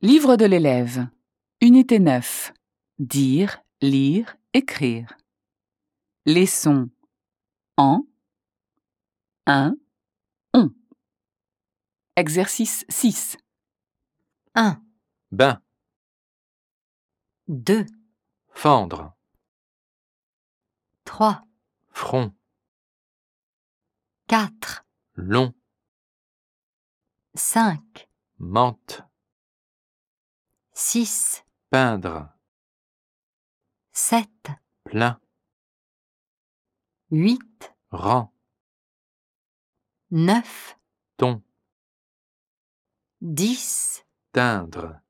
Livre de l'élève. Unité 9. Dire, lire, écrire. Les sons en, un, on. Exercice 6. 1, Bain, 2, fendre, 3, front, 4, long, 5, menthe, 6, peindre, 7, plein, 8, rang, 9, ton, 10, teindre.